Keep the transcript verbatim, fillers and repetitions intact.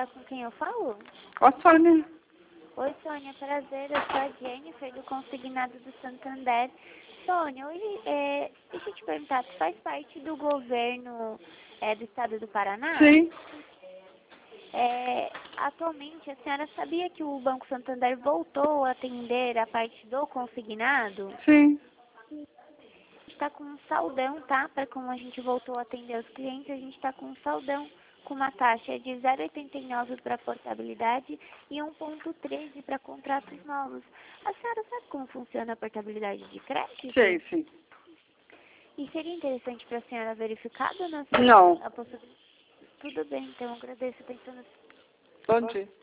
é com quem eu falo? Ó, Sônia. Oi, Sônia, prazer. Eu sou a Jennifer, do Consignado do Santander. Sônia, hoje, é, deixa eu te perguntar, tu faz parte do governo é, do estado do Paraná? Sim. É, atualmente, a senhora sabia que o Banco Santander voltou a atender a parte do consignado? Sim. Está com um saldão, tá? Para como a gente voltou a atender os clientes, a gente está com um saldão com uma taxa de zero vírgula oitenta e nove para portabilidade e um vírgula treze para contratos novos. A senhora sabe como funciona a portabilidade de crédito? Sei, sim. E seria interessante para a senhora verificar, dona? Não. A possibilidade? Tudo bem, então, agradeço. Pensando... Bom dia.